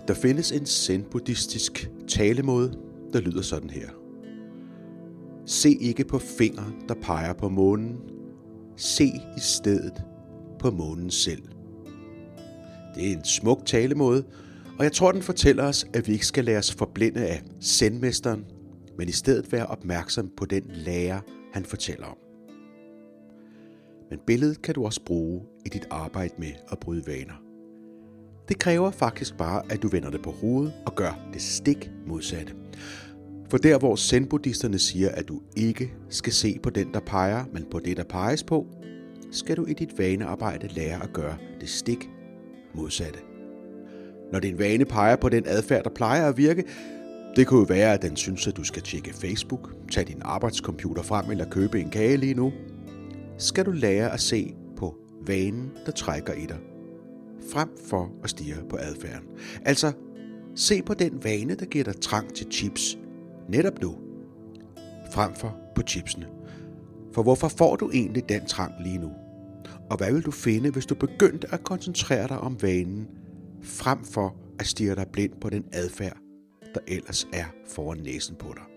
Der findes en zen-buddhistisk talemåde, der lyder sådan her. Se ikke på fingre, der peger på månen. Se i stedet på månen selv. Det er en smuk talemåde, og jeg tror, den fortæller os, at vi ikke skal lade os forblinde af zen-mesteren, men i stedet være opmærksom på den lærer, han fortæller om. Men billedet kan du også bruge i dit arbejde med at bryde vaner. Det kræver faktisk bare, at du vender det på hovedet og gør det stik modsatte. For der, hvor zen-buddhisterne siger, at du ikke skal se på den, der peger, men på det, der peges på, skal du i dit vanearbejde lære at gøre det stik modsatte. Når din vane peger på den adfærd, der plejer at virke, det kunne jo være, at den synes, at du skal tjekke Facebook, tage din arbejdscomputer frem eller købe en kage lige nu, skal du lære at se på vanen, der trækker i dig, frem for at stirre på adfærden. Altså, se på den vane, der giver dig trang til chips netop nu, frem for på chipsene. For hvorfor får du egentlig den trang lige nu? Og hvad vil du finde, hvis du begyndte at koncentrere dig om vanen, frem for at stirre dig blind på den adfærd, der ellers er foran næsen på dig?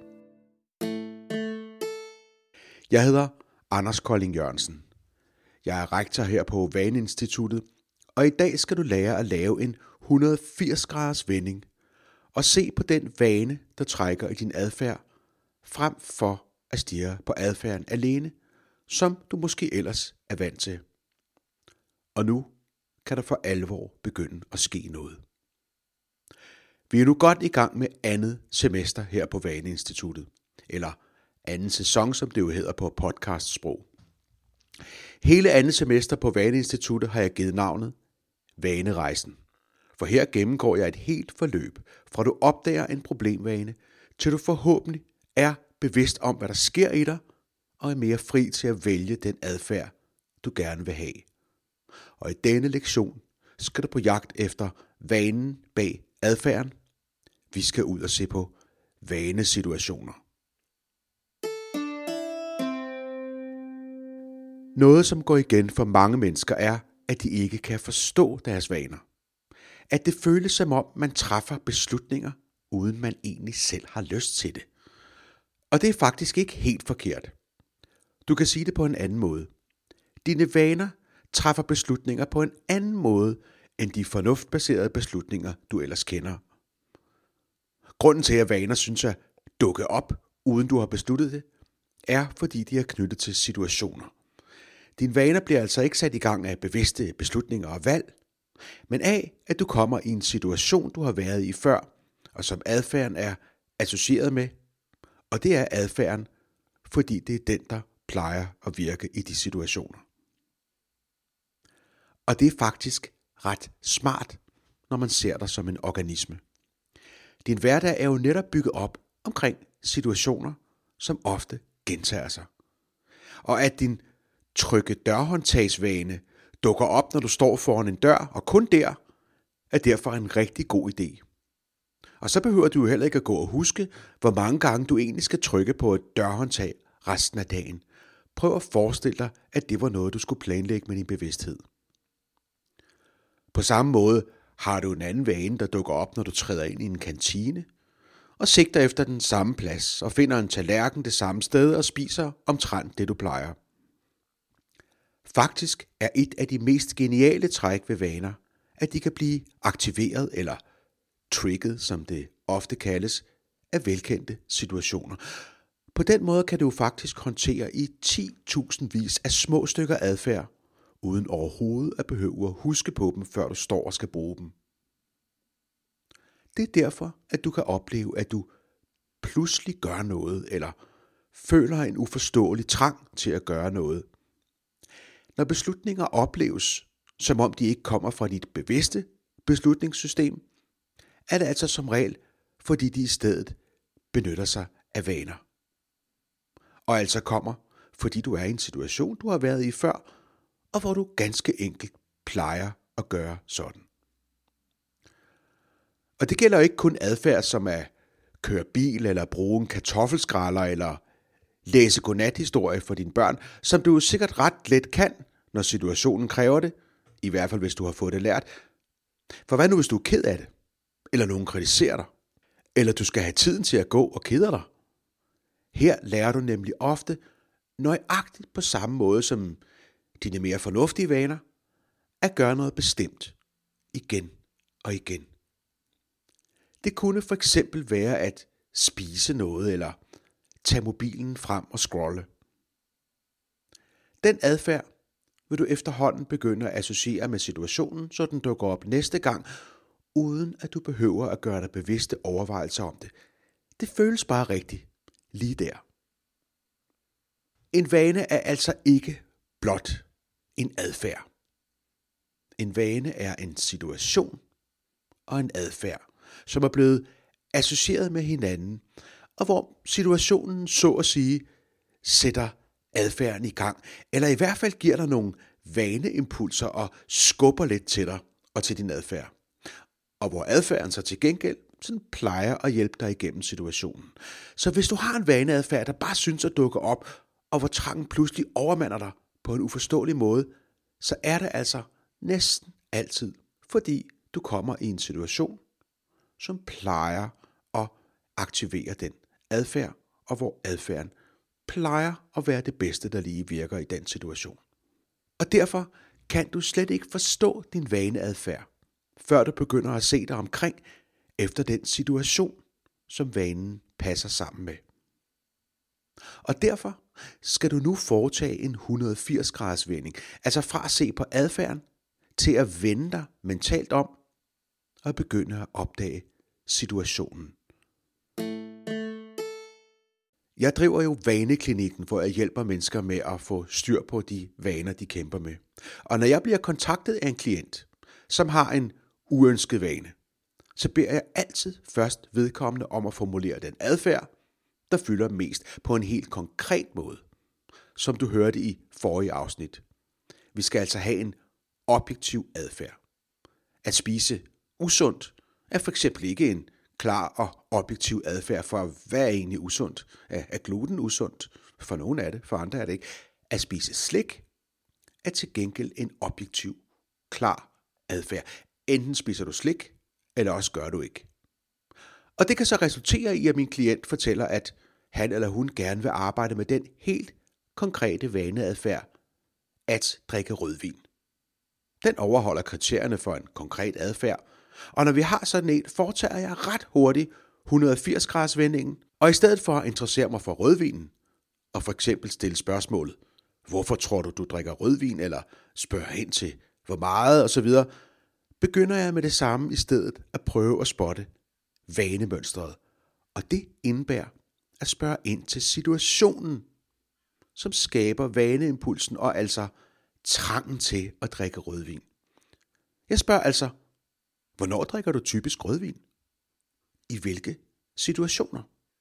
Jeg hedder Anders Kolding Jørgensen. Jeg er rektor her på Vaneinstituttet, og i dag skal du lære at lave en 180-graders vending og se på den vane, der trækker i din adfærd, frem for at stirre på adfærden alene, som du måske ellers er vant til. Og nu kan der for alvor begynde at ske noget. Vi er nu godt i gang med andet semester her på Vaneinstituttet, eller anden sæson, som det jo hedder på podcastsprog. Hele andet semester på Vaneinstituttet har jeg givet navnet Vanerejsen. For her gennemgår jeg et helt forløb, fra du opdager en problemvane, til du forhåbentlig er bevidst om, hvad der sker i dig, og er mere fri til at vælge den adfærd, du gerne vil have. Og i denne lektion skal du på jagt efter vanen bag adfærden. Vi skal ud og se på vanesituationer. Noget, som går igen for mange mennesker, er, at de ikke kan forstå deres vaner. At det føles som om, man træffer beslutninger, uden man egentlig selv har lyst til det. Og det er faktisk ikke helt forkert. Du kan sige det på en anden måde. Dine vaner træffer beslutninger på en anden måde, end de fornuftbaserede beslutninger, du ellers kender. Grunden til, at vaner synes at dukke op, uden du har besluttet det, er, fordi de er knyttet til situationer. Dine vaner bliver altså ikke sat i gang af bevidste beslutninger og valg, men af, at du kommer i en situation, du har været i før, og som adfærden er associeret med, og det er adfærden, fordi det er den, der plejer at virke i de situationer. Og det er faktisk ret smart, når man ser dig som en organisme. Din hverdag er jo netop bygget op omkring situationer, som ofte gentager sig. Og at din trykke dørhåndtagsvane dukker op, når du står foran en dør, og kun der, er derfor en rigtig god idé. Og så behøver du jo heller ikke at gå og huske, hvor mange gange du egentlig skal trykke på et dørhåndtag resten af dagen. Prøv at forestille dig, at det var noget, du skulle planlægge med din bevidsthed. På samme måde har du en anden vane, der dukker op, når du træder ind i en kantine, og sigter efter den samme plads, og finder en tallerken det samme sted og spiser omtrent det, du plejer. Faktisk er et af de mest geniale træk ved vaner, at de kan blive aktiveret eller trigget, som det ofte kaldes, af velkendte situationer. På den måde kan du faktisk håndtere i 10.000 af små stykker adfærd, uden overhovedet at behøve at huske på dem, før du står og skal bruge dem. Det er derfor, at du kan opleve, at du pludselig gør noget, eller føler en uforståelig trang til at gøre noget. Når beslutninger opleves, som om de ikke kommer fra dit bevidste beslutningssystem, er det altså som regel, fordi de i stedet benytter sig af vaner. Og altså kommer, fordi du er i en situation, du har været i før, og hvor du ganske enkelt plejer at gøre sådan. Og det gælder ikke kun adfærd som at køre bil, eller bruge en kartoffelskræller, eller læse godnathistorie for dine børn, som du sikkert ret let kan, når situationen kræver det, i hvert fald hvis du har fået det lært. For hvad nu, hvis du er ked af det? eller nogen kritiserer dig, eller du skal have tiden til at gå og keder dig. Her lærer du nemlig ofte nøjagtigt på samme måde som dine mere fornuftige vaner, at gøre noget bestemt igen og igen. Det kunne for eksempel være at spise noget eller tage mobilen frem og scrolle. Den adfærd vil du efterhånden begynde at associere med situationen, så den dukker op næste gang, uden at du behøver at gøre dig bevidste overvejelser om det. Det føles bare rigtigt lige der. En vane er altså ikke blot en adfærd. En vane er en situation og en adfærd, som er blevet associeret med hinanden, og hvor situationen så at sige sætter adfærden i gang, eller i hvert fald giver dig nogle vaneimpulser og skubber lidt til dig og til din adfærd. Og hvor adfærden så til gengæld sådan plejer at hjælpe dig igennem situationen. Så hvis du har en vaneadfærd, der bare synes at dukke op, og hvor trangen pludselig overmander dig på en uforståelig måde, så er det altså næsten altid, fordi du kommer i en situation, som plejer at aktivere den adfærd, og hvor adfærden plejer at være det bedste, der lige virker i den situation. Og derfor kan du slet ikke forstå din vaneadfærd, før du begynder at se dig omkring efter den situation, som vanen passer sammen med. Og derfor skal du nu foretage en 180-graders vending, altså fra at se på adfærden til at vende dig mentalt om og begynde at opdage situationen. Jeg driver jo Vaneklinikken, hvor jeg hjælper mennesker med at få styr på de vaner, de kæmper med. Og når jeg bliver kontaktet af en klient, som har en uønsket vane, så beder jeg altid først vedkommende om at formulere den adfærd, der fylder mest på en helt konkret måde, som du hørte i forrige afsnit. Vi skal altså have en objektiv adfærd. At spise usundt er for eksempel ikke en klar og objektiv adfærd, for hvad er egentlig usundt? Er gluten usundt? For nogle er det, for andre er det ikke. At spise slik er til gengæld en objektiv, klar adfærd. Enten spiser du slik, eller også gør du ikke. Og det kan så resultere i, at min klient fortæller, at han eller hun gerne vil arbejde med den helt konkrete vaneadfærd at drikke rødvin. Den overholder kriterierne for en konkret adfærd, og når vi har sådan en, foretager jeg ret hurtigt 180-graders vendingen, og i stedet for at interessere mig for rødvinen, og for eksempel stille spørgsmålet, hvorfor tror du drikker rødvin, eller spørge hen til, hvor meget osv., begynder jeg med det samme i stedet at prøve at spotte vanemønstret. Og det indebærer at spørge ind til situationen, som skaber vaneimpulsen og altså trangen til at drikke rødvin. Jeg spørger altså, hvornår drikker du typisk rødvin? I hvilke situationer?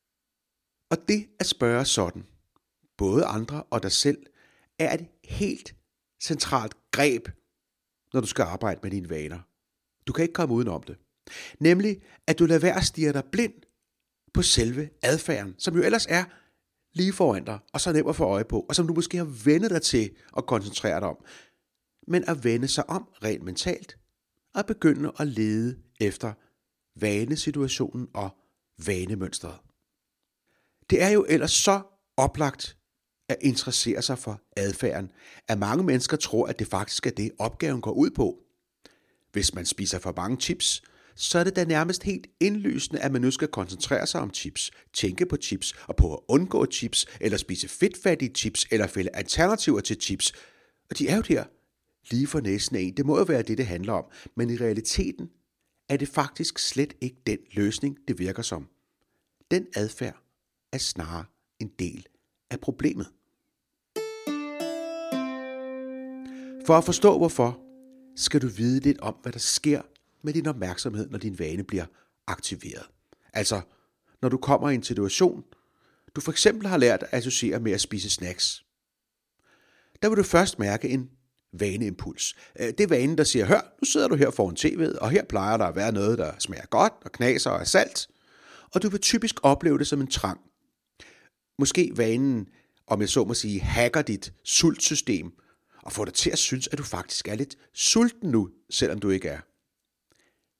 Og det at spørge sådan, både andre og dig selv, er et helt centralt greb, når du skal arbejde med dine vaner. Du kan ikke komme udenom det. Nemlig, at du lader være at stirre dig blind på selve adfærden, som jo ellers er lige foran dig, og så nem at få øje på, og som du måske har vendet dig til at koncentrere dig om. Men at vende sig om rent mentalt, og begynde at lede efter vanesituationen og vanemønstret. Det er jo ellers så oplagt at interessere sig for adfærden, at mange mennesker tror, at det faktisk er det, opgaven går ud på. Hvis man spiser for mange chips, så er det da nærmest helt indlysende, at man nu skal koncentrere sig om chips, tænke på chips og på at undgå chips, eller spise fedtfattige chips, eller finde alternativer til chips. Og de er jo der lige for næsen af en. Det må jo være det handler om. Men i realiteten er det faktisk slet ikke den løsning, det virker som. Den adfærd er snarere en del af problemet. For at forstå hvorfor, skal du vide lidt om, hvad der sker med din opmærksomhed, når din vane bliver aktiveret. Altså, når du kommer i en situation, du for eksempel har lært at associere med at spise snacks. Der vil du først mærke en vaneimpuls. Det er vanen, der siger, hør, nu sidder du her foran tv'et, og her plejer der at være noget, der smager godt og knaser og er salt. Og du vil typisk opleve det som en trang. Måske vanen, om jeg så må sige, hacker dit sultsystem, og får dig til at synes, at du faktisk er lidt sulten nu, selvom du ikke er.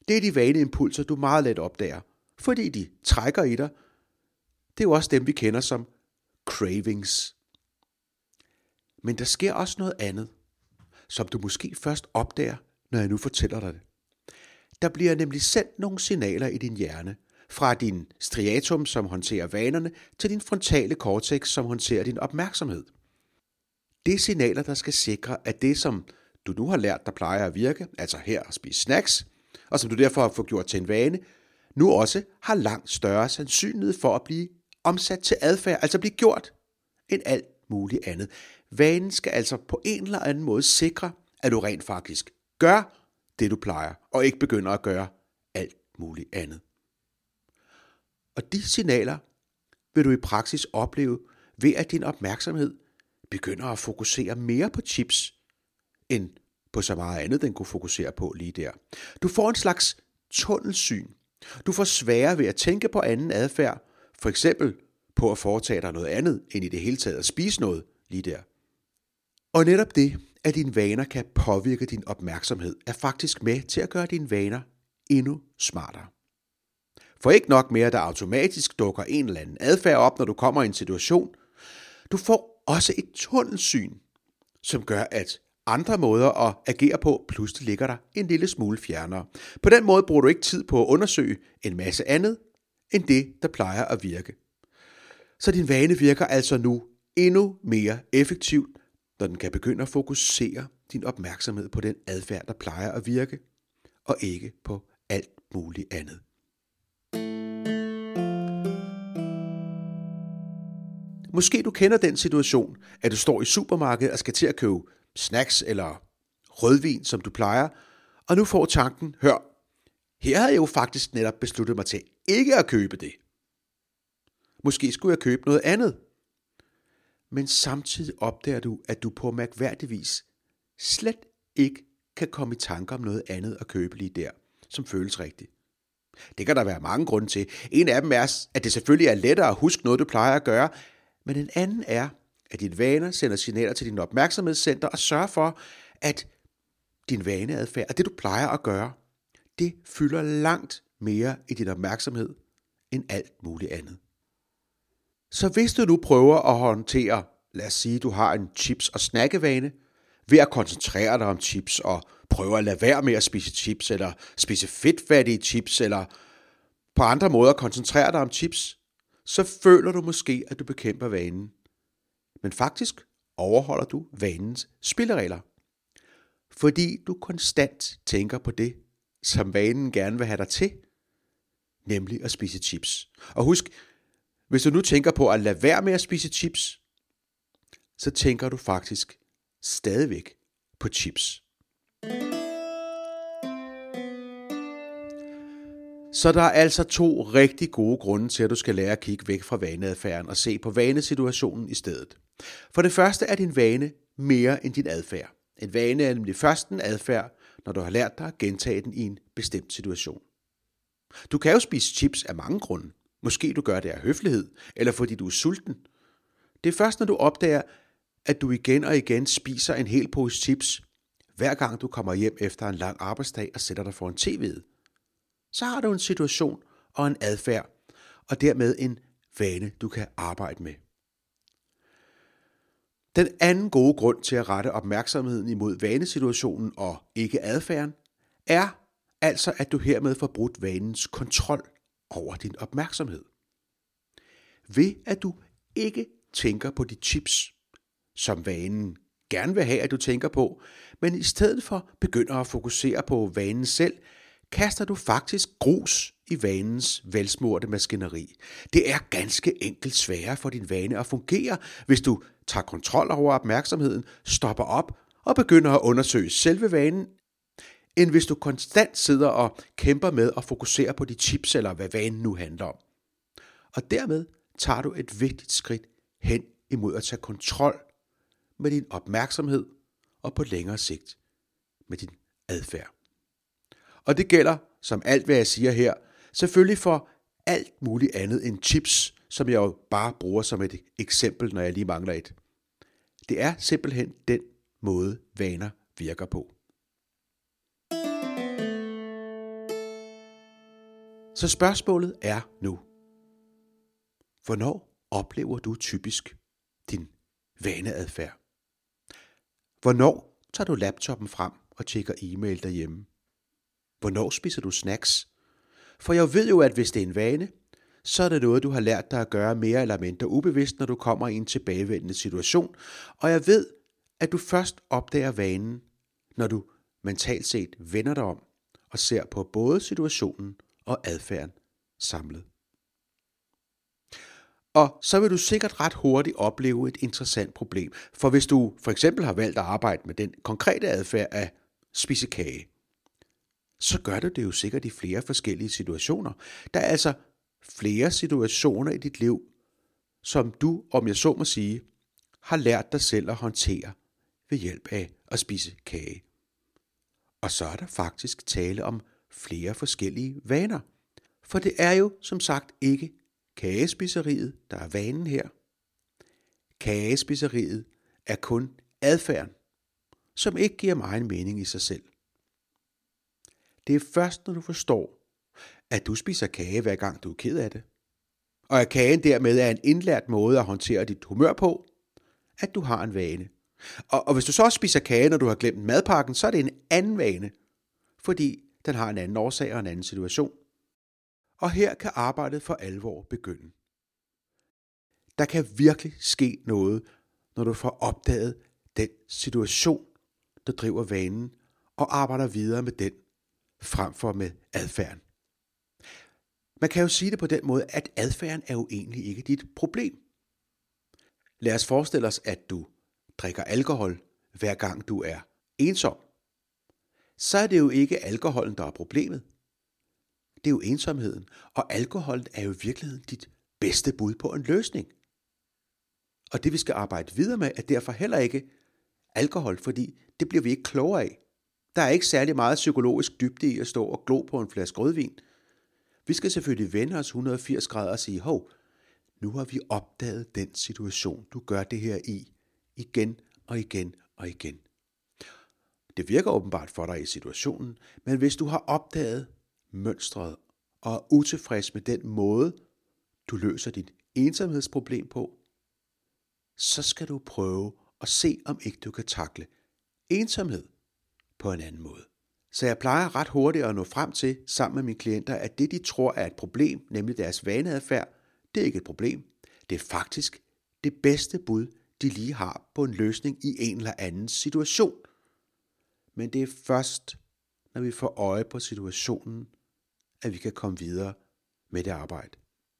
Det er de vaneimpulser, du meget let opdager, fordi de trækker i dig. Det er jo også dem, vi kender som cravings. Men der sker også noget andet, som du måske først opdager, når jeg nu fortæller dig det. Der bliver nemlig sendt nogle signaler i din hjerne, fra din striatum, som håndterer vanerne, til din frontale cortex, som håndterer din opmærksomhed. Det er signaler, der skal sikre, at det, som du nu har lært, der plejer at virke, altså her at spise snacks, og som du derfor har fået gjort til en vane, nu også har langt større sandsynlighed for at blive omsat til adfærd, altså blive gjort, end alt muligt andet. Vanen skal altså på en eller anden måde sikre, at du rent faktisk gør det, du plejer, og ikke begynder at gøre alt muligt andet. Og de signaler vil du i praksis opleve ved, at din opmærksomhed begynder at fokusere mere på chips, end på så meget andet, den kunne fokusere på lige der. Du får en slags tunnelsyn. Du får sværere ved at tænke på anden adfærd, for eksempel på at foretage dig noget andet, end i det hele taget at spise noget lige der. Og netop det, at dine vaner kan påvirke din opmærksomhed, er faktisk med til at gøre dine vaner endnu smartere. For ikke nok mere, der automatisk dukker en eller anden adfærd op, når du kommer i en situation. Du får også et tunnelsyn, som gør, at andre måder at agere på pludselig ligger der en lille smule fjernere. På den måde bruger du ikke tid på at undersøge en masse andet, end det, der plejer at virke. Så din vane virker altså nu endnu mere effektivt, når den kan begynde at fokusere din opmærksomhed på den adfærd, der plejer at virke, og ikke på alt muligt andet. Måske du kender den situation, at du står i supermarkedet og skal til at købe snacks eller rødvin, som du plejer, og nu får tanken, hør, her havde jeg jo faktisk netop besluttet mig til ikke at købe det. Måske skulle jeg købe noget andet. Men samtidig opdager du, at du på mærkværdig vis slet ikke kan komme i tanker om noget andet at købe lige der, som føles rigtigt. Det kan der være mange grunde til. En af dem er, at det selvfølgelig er lettere at huske noget, du plejer at gøre, men en anden er, at dine vaner sender signaler til din opmærksomhedscenter og sørger for, at din vaneadfærd og det, du plejer at gøre, det fylder langt mere i din opmærksomhed end alt muligt andet. Så hvis du nu prøver at håndtere, lad os sige, du har en chips- og snakkevane, ved at koncentrere dig om chips og prøve at lade være med at spise chips, eller spise fedtfattige chips, eller på andre måder koncentrere dig om chips, så føler du måske, at du bekæmper vanen. Men faktisk overholder du vanens spilleregler. Fordi du konstant tænker på det, som vanen gerne vil have dig til, nemlig at spise chips. Og husk, hvis du nu tænker på at lade være med at spise chips, så tænker du faktisk stadigvæk på chips. Så der er altså 2 rigtig gode grunde til, at du skal lære at kigge væk fra vaneadfærden og se på vanesituationen i stedet. For det første er din vane mere end din adfærd. En vane er nemlig først en adfærd, når du har lært dig at gentage den i en bestemt situation. Du kan jo spise chips af mange grunde. Måske du gør det af høflighed, eller fordi du er sulten. Det er først, når du opdager, at du igen og igen spiser en hel pose chips, hver gang du kommer hjem efter en lang arbejdsdag og sætter dig foran tv'et. Så har du en situation og en adfærd, og dermed en vane, du kan arbejde med. Den anden gode grund til at rette opmærksomheden imod vanesituationen og ikke adfærden, er altså, at du hermed får brudt vanens kontrol over din opmærksomhed. Ved at du ikke tænker på de chips, som vanen gerne vil have, at du tænker på, men i stedet for begynder at fokusere på vanen selv, kaster du faktisk grus i vanens velsmurte maskineri. Det er ganske enkelt sværere for din vane at fungere, hvis du tager kontrol over opmærksomheden, stopper op og begynder at undersøge selve vanen, end hvis du konstant sidder og kæmper med at fokusere på de chips, eller hvad vanen nu handler om. Og dermed tager du et vigtigt skridt hen imod at tage kontrol med din opmærksomhed og på længere sigt med din adfærd. Og det gælder, som alt hvad jeg siger her, selvfølgelig for alt muligt andet end chips, som jeg jo bare bruger som et eksempel, når jeg lige mangler et. Det er simpelthen den måde, vaner virker på. Så spørgsmålet er nu: hvornår oplever du typisk din vaneadfærd? Hvornår tager du laptoppen frem og tjekker e-mail derhjemme? Hvornår spiser du snacks? For jeg ved jo, at hvis det er en vane, så er det noget, du har lært dig at gøre mere eller mindre ubevidst, når du kommer i en tilbagevendende situation. Og jeg ved, at du først opdager vanen, når du mentalt set vender dig om og ser på både situationen og adfærden samlet. Og så vil du sikkert ret hurtigt opleve et interessant problem. For hvis du for eksempel har valgt at arbejde med den konkrete adfærd at spise kage, så gør du det jo sikkert i flere forskellige situationer. Der er altså flere situationer i dit liv, som du, om jeg så må sige, har lært dig selv at håndtere ved hjælp af at spise kage. Og så er der faktisk tale om flere forskellige vaner. For det er jo som sagt ikke kagespiseriet, der er vanen her. Kagespiseriet er kun adfærden, som ikke giver meget mening i sig selv. Det er først, når du forstår, at du spiser kage, hver gang du er ked af det, og at kagen dermed er en indlært måde at håndtere dit humør på, at du har en vane. Og hvis du så også spiser kage, når du har glemt madpakken, så er det en anden vane, fordi den har en anden årsag og en anden situation. Og her kan arbejdet for alvor begynde. Der kan virkelig ske noget, når du får opdaget den situation, der driver vanen, og arbejder videre med den, frem for med adfærden. Man kan jo sige det på den måde, at adfærden er jo egentlig ikke dit problem. Lad os forestille os, at du drikker alkohol, hver gang du er ensom. Så er det jo ikke alkoholen, der er problemet. Det er jo ensomheden, og alkoholen er jo i virkeligheden dit bedste bud på en løsning. Og det vi skal arbejde videre med, er derfor heller ikke alkohol, fordi det bliver vi ikke klogere af. Der er ikke særlig meget psykologisk dybde i at stå og glo på en flaske rødvin. Vi skal selvfølgelig vende os 180 grader og sige, hov, nu har vi opdaget den situation, du gør det her i, igen og igen og igen. Det virker åbenbart for dig i situationen, men hvis du har opdaget mønstret og er utilfreds med den måde, du løser dit ensomhedsproblem på, så skal du prøve at se, om ikke du kan takle ensomhed på en anden måde. Så jeg plejer ret hurtigt at nå frem til, sammen med mine klienter, at det de tror er et problem, nemlig deres vaneadfærd, det er ikke et problem. Det er faktisk det bedste bud, de lige har på en løsning i en eller anden situation. Men det er først, når vi får øje på situationen, at vi kan komme videre med det arbejde.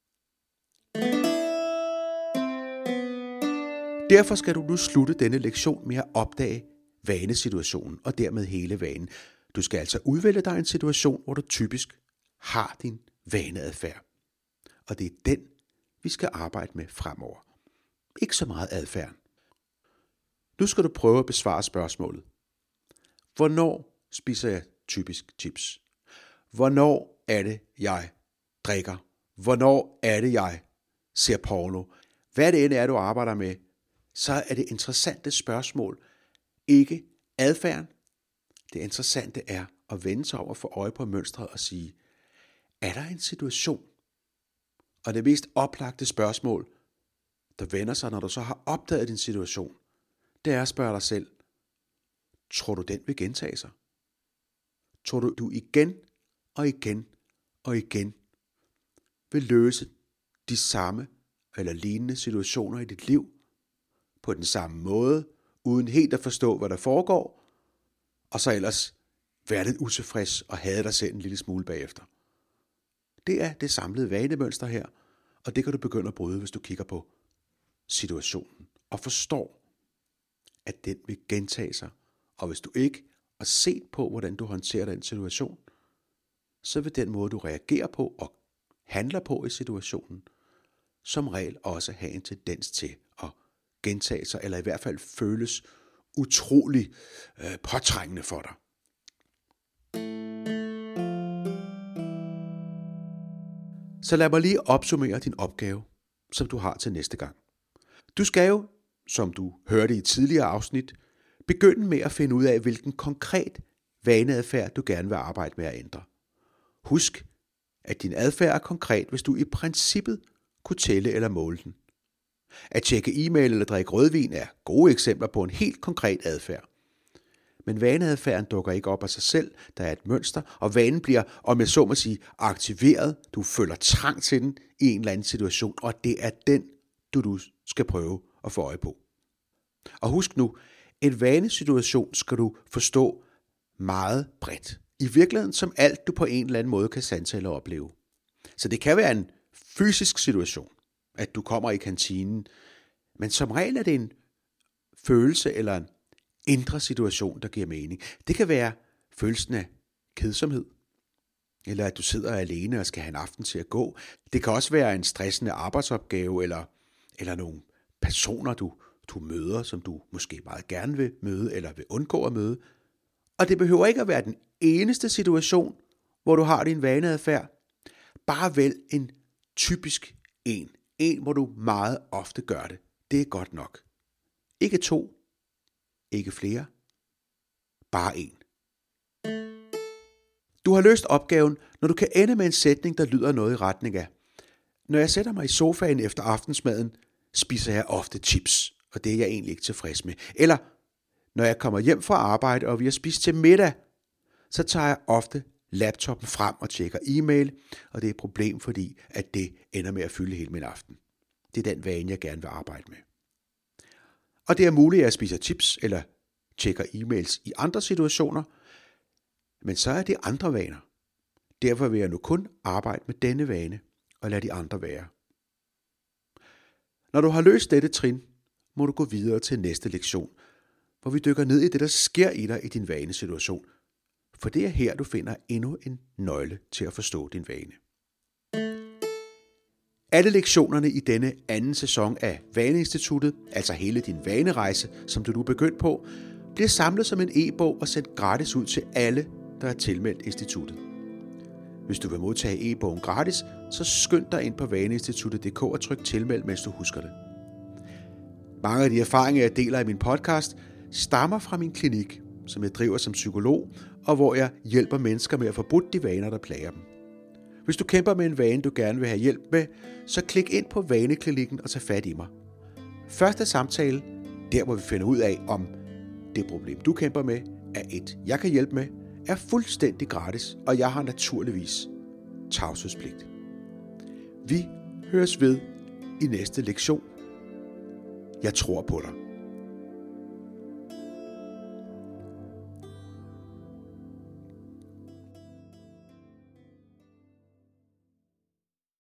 Derfor skal du nu slutte denne lektion med at opdage vanesituationen og dermed hele vanen. Du skal altså udvælge dig en situation, hvor du typisk har din vaneadfærd. Og det er den, vi skal arbejde med fremover. Ikke så meget adfærden. Nu skal du prøve at besvare spørgsmålet. Hvornår spiser jeg typisk chips? Hvornår er det, jeg drikker? Hvornår er det, jeg ser porno? Hvad det end er, du arbejder med, så er det interessante spørgsmål ikke adfærden. Det interessante er at vende sig om og få øje på mønstret og sige, er der en situation? Og det mest oplagte spørgsmål, der vender sig, når du så har opdaget din situation, det er at spørge dig selv, tror du den vil gentage sig? Tror du igen og igen og igen vil løse de samme eller lignende situationer i dit liv på den samme måde, uden helt at forstå, hvad der foregår, og så ellers være lidt utilfreds og hade dig selv en lille smule bagefter? Det er det samlede vanemønster her, og det kan du begynde at bryde, hvis du kigger på situationen og forstår, at den vil gentage sig. Og hvis du ikke har set på, hvordan du håndterer den situation, så vil den måde, du reagerer på og handler på i situationen, som regel også have en tendens til at gentage sig, eller i hvert fald føles utrolig påtrængende for dig. Så lad mig lige opsummere din opgave, som du har til næste gang. Du skal jo, som du hørte i et tidligere afsnit, begynde med at finde ud af, hvilken konkret vaneadfærd du gerne vil arbejde med at ændre. Husk, at din adfærd er konkret, hvis du i princippet kunne tælle eller måle den. At tjekke e-mail eller drikke rødvin er gode eksempler på en helt konkret adfærd. Men vaneadfærden dukker ikke op af sig selv, der er et mønster, og vanen bliver, om jeg så må sige, aktiveret. Du føler trang til den i en eller anden situation, og det er den, du skal prøve at få øje på. Og husk nu, en vanesituation skal du forstå meget bredt. I virkeligheden som alt, du på en eller anden måde kan sanse eller opleve. Så det kan være en fysisk situation, at du kommer i kantinen, men som regel er det en følelse eller en indre situation, der giver mening. Det kan være følelsen af kedsomhed, eller at du sidder alene og skal have en aften til at gå. Det kan også være en stressende arbejdsopgave, eller nogle personer, du møder, som du måske meget gerne vil møde, eller vil undgå at møde. Og det behøver ikke at være den eneste situation, hvor du har din vaneadfærd. Bare vælg en typisk en. En, hvor du meget ofte gør det. Det er godt nok. Ikke 2, ikke flere, bare 1. Du har løst opgaven, når du kan ende med en sætning, der lyder noget i retning af: når jeg sætter mig i sofaen efter aftensmaden, spiser jeg ofte chips, og det er jeg egentlig ikke tilfreds med. Eller, når jeg kommer hjem fra arbejde, og vi har spist til middag, så tager jeg ofte laptopen frem og tjekker e-mail, og det er et problem, fordi at det ender med at fylde hele min aften. Det er den vane, jeg gerne vil arbejde med. Og det er muligt, at jeg spiser chips eller tjekker e-mails i andre situationer, men så er det andre vaner. Derfor vil jeg nu kun arbejde med denne vane og lade de andre være. Når du har løst dette trin, må du gå videre til næste lektion, hvor vi dykker ned i det, der sker i dig i din vanesituation. For det er her, du finder endnu en nøgle til at forstå din vane. Alle lektionerne i denne anden sæson af Vaneinstituttet, altså hele din vanerejse, som du nu er begyndt på, bliver samlet som en e-bog og sendt gratis ud til alle, der er tilmeldt instituttet. Hvis du vil modtage e-bogen gratis, så skynd dig ind på vaneinstituttet.dk og tryk tilmeld, mens du husker det. Mange af de erfaringer, jeg deler i min podcast, stammer fra min klinik, som jeg driver som psykolog, og hvor jeg hjælper mennesker med at få brudt de vaner, der plager dem. Hvis du kæmper med en vane, du gerne vil have hjælp med, så klik ind på Vaneklinikken og tag fat i mig. Første samtale, der hvor vi finder ud af, om det problem, du kæmper med, er et, jeg kan hjælpe med, er fuldstændig gratis, og jeg har naturligvis tavshedspligt. Vi høres ved i næste lektion. Jeg tror på dig.